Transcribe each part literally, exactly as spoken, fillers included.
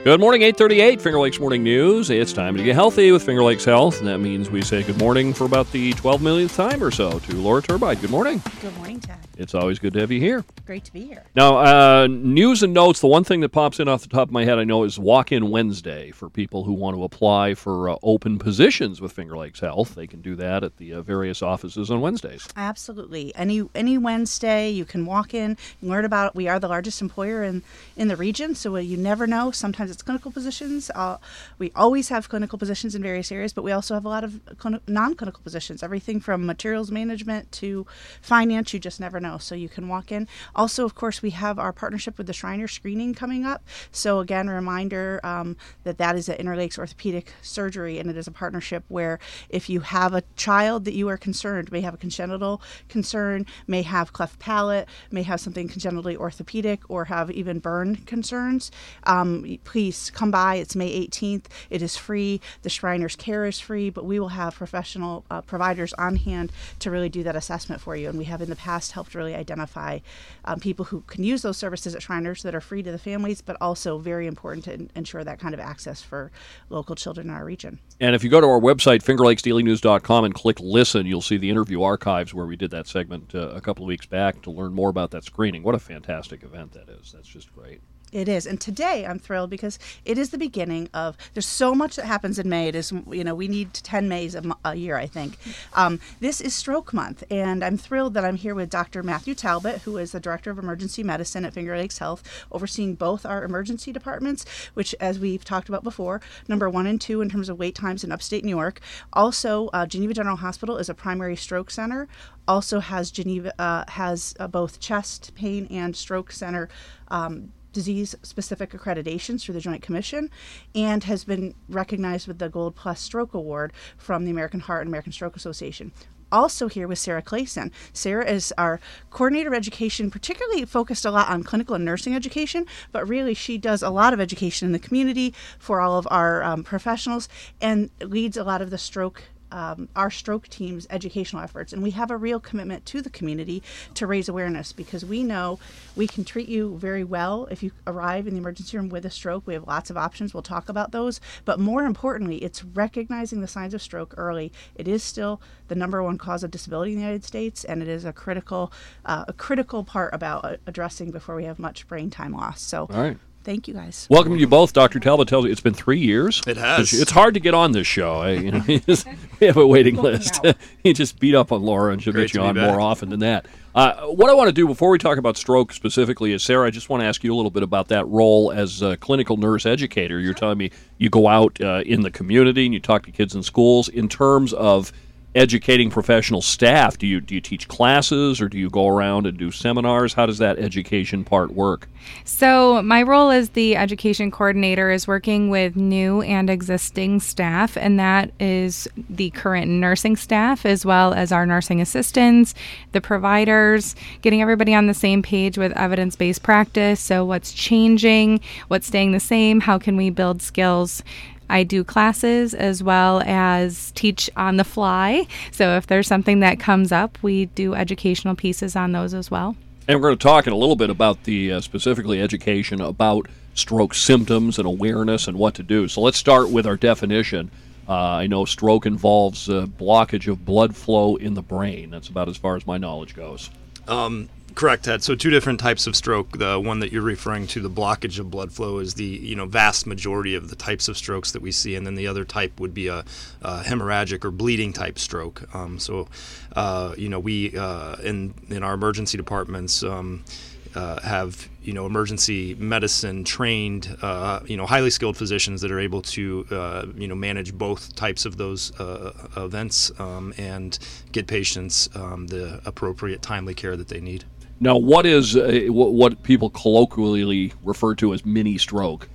Good morning, eight thirty-eight, Finger Lakes Morning News. It's time to get healthy with Finger Lakes Health, and that means we say good morning for about the twelve millionth time or so to Laura Turbide. Good morning. Good morning, Ted. It's always good to have you here. Great to be here. Now, uh, news and notes, the one thing that pops in off the top of my head I know is Walk-In Wednesday for people who want to apply for uh, open positions with Finger Lakes Health. They can do that at the uh, various offices on Wednesdays. Absolutely. Any any Wednesday, you can walk in, learn about it. We are the largest employer in, in the region, so you never know. Sometimes it's clinical positions. Uh, we always have clinical positions in various areas, but we also have a lot of clin- non-clinical positions, everything from materials management to finance. You just never know. So you can walk in. Also, of course, we have our partnership with the Shriner screening coming up. So again, a reminder um, that that is at Interlakes Orthopedic Surgery, and it is a partnership where if you have a child that you are concerned, may have a congenital concern, may have cleft palate, may have something congenitally orthopedic, or have even burn concerns, um, please come by. It's May eighteenth. It is free. The Shriner's care is free, but we will have professional uh, providers on hand to really do that assessment for you. And we have in the past helped really identify um, people who can use those services at Shriners that are free to the families, but also very important to in- ensure that kind of access for local children in our region. And if you go to our website, finger lakes daily news dot com, and click Listen, you'll see the interview archives where we did that segment uh, a couple of weeks back to learn more about that screening. What a fantastic event that is. That's just great. It is. And today I'm thrilled because it is the beginning of, there's so much that happens in May. It is, you know, we need ten Mays a, m- a year, I think. Um, this is Stroke Month, and I'm thrilled that I'm here with Doctor Matthew Talbot, who is the Director of Emergency Medicine at Finger Lakes Health, overseeing both our emergency departments, which, as we've talked about before, number one and two in terms of wait times in upstate New York. Also, uh, Geneva General Hospital is a primary stroke center, also has Geneva, uh, has uh, both chest pain and stroke center um, disease-specific accreditations through the Joint Commission, and has been recognized with the Gold Plus Stroke Award from the American Heart and American Stroke Association. Also here with Sarah Clayson. Sarah is our coordinator of education, particularly focused a lot on clinical and nursing education, but really she does a lot of education in the community for all of our um, professionals, and leads a lot of the stroke Um, our stroke team's educational efforts. And we have a real commitment to the community to raise awareness, because we know we can treat you very well if you arrive in the emergency room with a stroke. We have lots of options. We'll talk about those. But more importantly, it's recognizing the signs of stroke early. It is still the number one cause of disability in the United States, and it is a critical, uh, a critical part about uh, addressing before we have much brain time loss. So. All right. Thank you, guys. Welcome to you both. Doctor Talbot tells you it's been three years. It has. It's hard to get on this show. I, you know, we have a waiting list. You just beat up on Laura, and she'll Great get you to be on back. more often than that. Uh, what I want to do before we talk about stroke specifically is, Sarah, I just want to ask you a little bit about that role as a clinical nurse educator. You're telling me you go out uh, in the community and you talk to kids in schools. In terms of educating professional staff, do you do you teach classes, or do you go around and do seminars? How does that education part work? So my role as the education coordinator is working with new and existing staff, and that is the current nursing staff as well as our nursing assistants, the providers, getting everybody on the same page with evidence-based practice. So what's changing, what's staying the same, how can we build skills? I do classes as well as teach on the fly. So if there's something that comes up, we do educational pieces on those as well. And we're going to talk in a little bit about the uh, specifically education about stroke symptoms and awareness and what to do. So let's start with our definition. Uh, I know stroke involves uh, blockage of blood flow in the brain. That's about as far as my knowledge goes. Um, correct, Ted. So two different types of stroke. The one that you're referring to, the blockage of blood flow, is the you know vast majority of the types of strokes that we see, and then the other type would be a, a hemorrhagic or bleeding type stroke. Um, so, uh, you know, we uh, in in our emergency departments. Um, Uh, have you know emergency medicine trained uh, you know highly skilled physicians that are able to uh, you know manage both types of those uh, events um, and get patients um, the appropriate timely care that they need. Now, what is uh, what, what people colloquially refer to as mini stroke?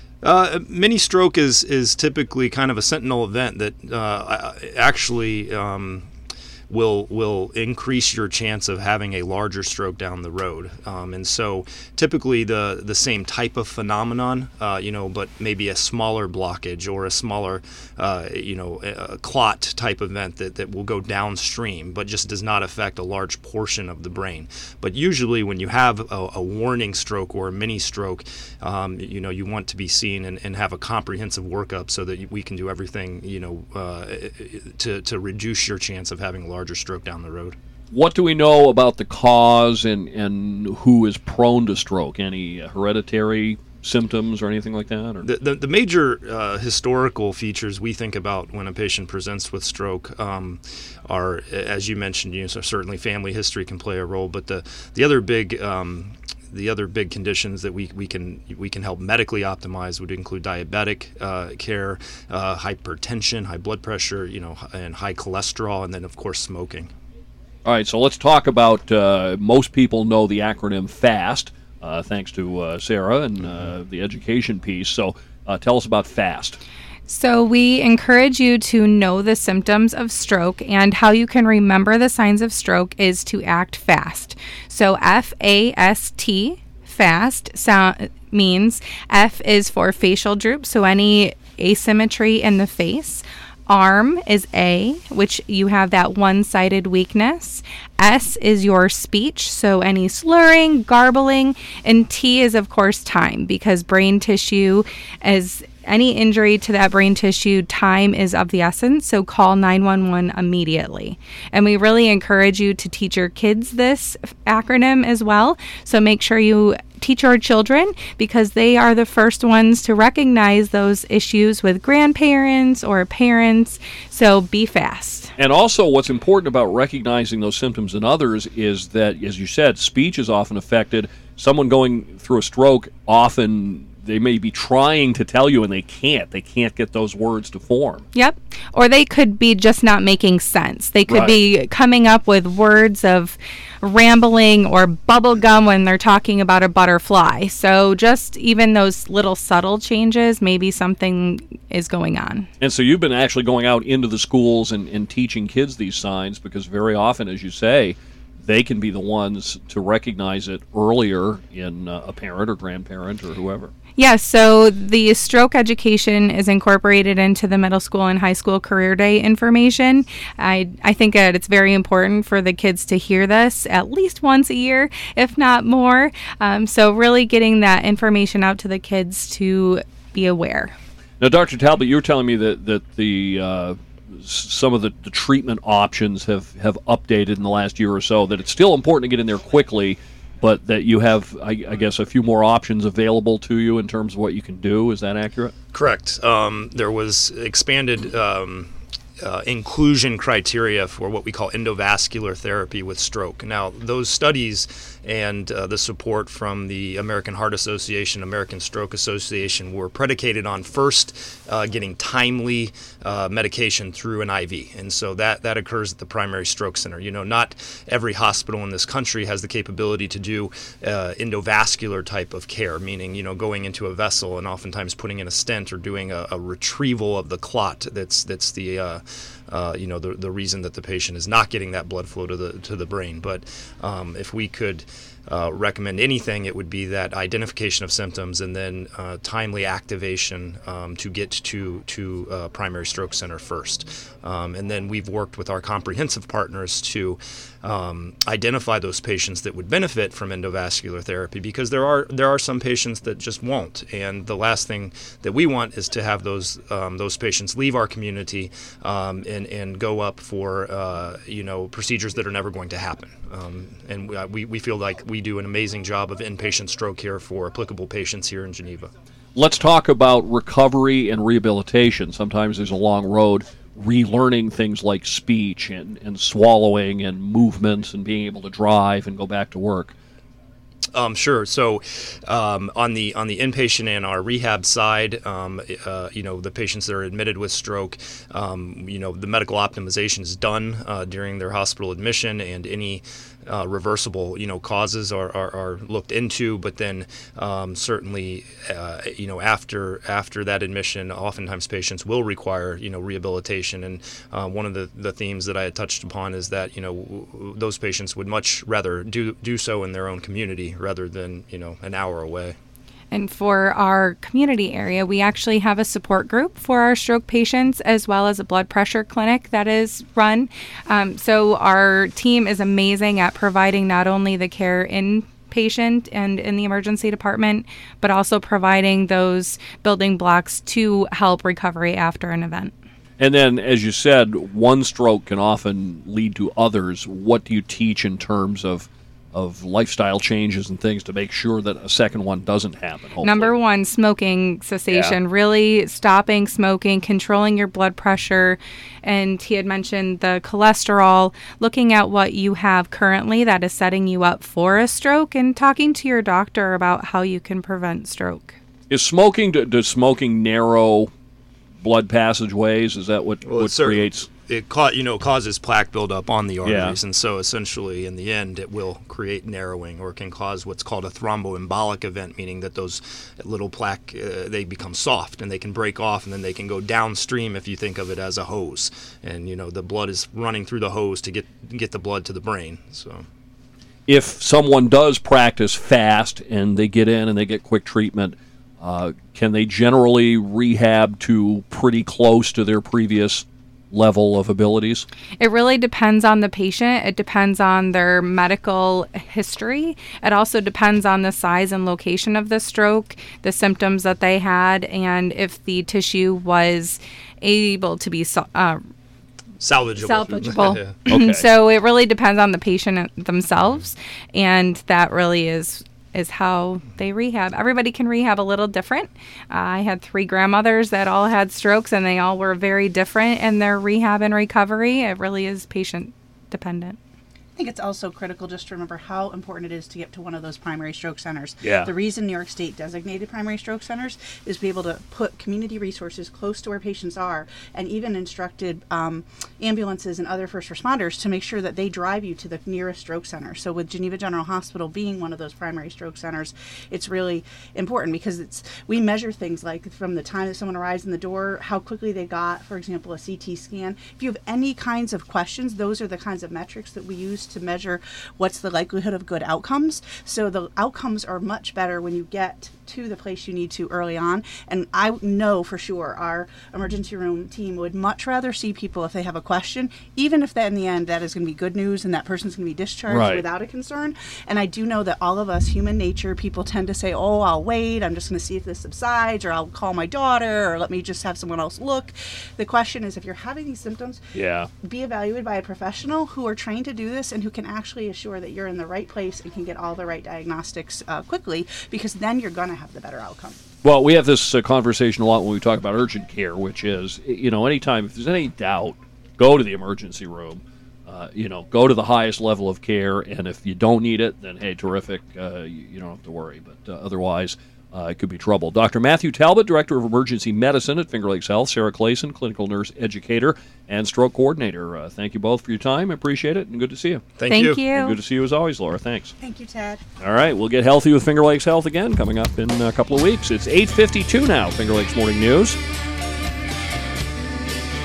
Uh, mini stroke is is typically kind of a sentinel event that uh, actually. Um, will will increase your chance of having a larger stroke down the road. Um, and so typically the the same type of phenomenon, uh, you know, but maybe a smaller blockage or a smaller, uh, you know, a clot type event that, that will go downstream, but just does not affect a large portion of the brain. But usually when you have a, a warning stroke or a mini stroke, um, you know, you want to be seen and, and have a comprehensive workup so that we can do everything, you know, uh, to, to reduce your chance of having a larger stroke down the road. What do we know about the cause and, and who is prone to stroke? Any hereditary symptoms or anything like that? Or? The, the, the major uh, historical features we think about when a patient presents with stroke um, are, as you mentioned, you know, so certainly family history can play a role, but the, the other big um, the other big conditions that we, we can we can help medically optimize would include diabetic uh, care, uh, hypertension, high blood pressure, you know, and high cholesterol, and then of course smoking. All right, so let's talk about, uh, most people know the acronym FAST, uh, thanks to uh, Sarah and uh, the education piece. So uh, tell us about FAST. So we encourage you to know the symptoms of stroke, and how you can remember the signs of stroke is to act fast. So F A S T, FAST, sound, means F is for facial droop, so any asymmetry in the face. Arm is A, which you have that one-sided weakness. S is your speech, so any slurring, garbling. And T is, of course, time, because brain tissue is any injury to that brain tissue, time is of the essence, so call nine one one immediately. And we really encourage you to teach your kids this acronym as well, so make sure you teach our children, because they are the first ones to recognize those issues with grandparents or parents, so be fast. And also what's important about recognizing those symptoms in others is that, as you said, speech is often affected. Someone going through a stroke, often they may be trying to tell you and they can't. They can't get those words to form. Yep. Or they could be just not making sense. They could Right. be coming up with words of rambling or bubble gum when they're talking about a butterfly. So just even those little subtle changes, maybe something is going on. And so you've been actually going out into the schools and, and teaching kids these signs, because very often, as you say, they can be the ones to recognize it earlier in uh, a parent or grandparent or whoever. Yes, so the stroke education is incorporated into the middle school and high school career day information. I, I think that it's very important for the kids to hear this at least once a year, if not more. Um, so really getting that information out to the kids to be aware. Now, Doctor Talbot, you were telling me that, that the uh, some of the, the treatment options have, have updated in the last year or so, that it's still important to get in there quickly, but that you have, I, I guess, a few more options available to you in terms of what you can do. Is that accurate? Correct. Um, there was expanded um, uh, inclusion criteria for what we call endovascular therapy with stroke. Now, those studies and uh, the support from the American Heart Association, American Stroke Association were predicated on first uh, getting timely uh, medication through an I V. And so that, that occurs at the primary stroke center. You know, not every hospital in this country has the capability to do uh, endovascular type of care, meaning, you know, going into a vessel and oftentimes putting in a stent or doing a, a retrieval of the clot that's that's the uh, Uh, you know, the the reason that the patient is not getting that blood flow to the to the brain. But um, if we could uh, recommend anything, it would be that identification of symptoms and then uh, timely activation um, to get to to uh, primary stroke center first. Um, and then we've worked with our comprehensive partners to um, identify those patients that would benefit from endovascular therapy, because there are there are some patients that just won't. And the last thing that we want is to have those um, those patients leave our community um, and and go up for uh, you know procedures that are never going to happen. Um, and we we feel like we do an amazing job of inpatient stroke care for applicable patients here in Geneva. Let's talk about recovery and rehabilitation. Sometimes there's a long road relearning things like speech and, and swallowing and movements and being able to drive and go back to work. Um, sure. So, um, on the on the inpatient and our rehab side, um, uh, you know, the patients that are admitted with stroke, um, you know, the medical optimization is done uh, during their hospital admission, and any uh, reversible, you know, causes are, are, are looked into, but then um, certainly, uh, you know, after after that admission, oftentimes patients will require, you know, rehabilitation. And uh, one of the, the themes that I had touched upon is that, you know, w- w- those patients would much rather do do so in their own community rather than, you know, an hour away. And for our community area, we actually have a support group for our stroke patients, as well as a blood pressure clinic that is run. Um, so our team is amazing at providing not only the care inpatient and in the emergency department, but also providing those building blocks to help recovery after an event. And then, as you said, one stroke can often lead to others. What do you teach in terms of of lifestyle changes and things to make sure that a second one doesn't happen? Hopefully? Number one, smoking cessation, yeah. Really stopping smoking, controlling your blood pressure. And he had mentioned the cholesterol, looking at what you have currently that is setting you up for a stroke, and talking to your doctor about how you can prevent stroke. Is smoking, does smoking narrow blood passageways? Is that what, well, what creates... It ca- you know causes plaque buildup on the arteries, yeah. and so essentially, in the end, it will create narrowing, or can cause what's called a thromboembolic event, meaning that those little plaque uh, they become soft and they can break off, and then they can go downstream if you think of it as a hose, and you know the blood is running through the hose to get get the blood to the brain. So, if someone does practice fast and they get in and they get quick treatment, uh, can they generally rehab to pretty close to their previous level of abilities? It really depends on the patient. It depends on their medical history. It also depends on the size and location of the stroke, the symptoms that they had, and if the tissue was able to be uh, salvageable. salvageable. Yeah. Okay. So it really depends on the patient themselves, and that really is is how they rehab. Everybody can rehab a little different. Uh, I had three grandmothers that all had strokes, and they all were very different in their rehab and recovery. It really is patient dependent. I think it's also critical just to remember how important it is to get to one of those primary stroke centers. Yeah. The reason New York State designated primary stroke centers is to be able to put community resources close to where patients are, and even instructed um, ambulances and other first responders to make sure that they drive you to the nearest stroke center. So with Geneva General Hospital being one of those primary stroke centers, it's really important because it's we measure things like from the time that someone arrives in the door, how quickly they got, for example, a C T scan. If you have any kinds of questions, those are the kinds of metrics that we use to measure what's the likelihood of good outcomes. So the outcomes are much better when you get to the place you need to early on. And I know for sure our emergency room team would much rather see people if they have a question, even if that in the end that is going to be good news and that person's going to be discharged right. without a concern. And I do know that all of us, human nature, people tend to say, oh, I'll wait, I'm just going to see if this subsides, or I'll call my daughter, or let me just have someone else look. The question is, if you're having these symptoms, yeah. be evaluated by a professional who are trained to do this and who can actually assure that you're in the right place and can get all the right diagnostics uh, quickly, because then you're going to have the better outcome. Well, we have this uh, conversation a lot when we talk about urgent care, which is, you know, anytime, if there's any doubt, go to the emergency room. Uh, you know, go to the highest level of care, and if you don't need it, then, hey, terrific, uh, you, you don't have to worry. But uh, otherwise, uh, it could be trouble. Doctor Matthew Talbot, Director of Emergency Medicine at Finger Lakes Health, Sarah Clayson, Clinical Nurse Educator and Stroke Coordinator. Uh, thank you both for your time. I appreciate it, and good to see you. Thank, Thank you. you. And good to see you as always, Laura. Thanks. Thank you, Ted. All right, we'll get healthy with Finger Lakes Health again coming up in a couple of weeks. It's eight fifty-two now, Finger Lakes Morning News.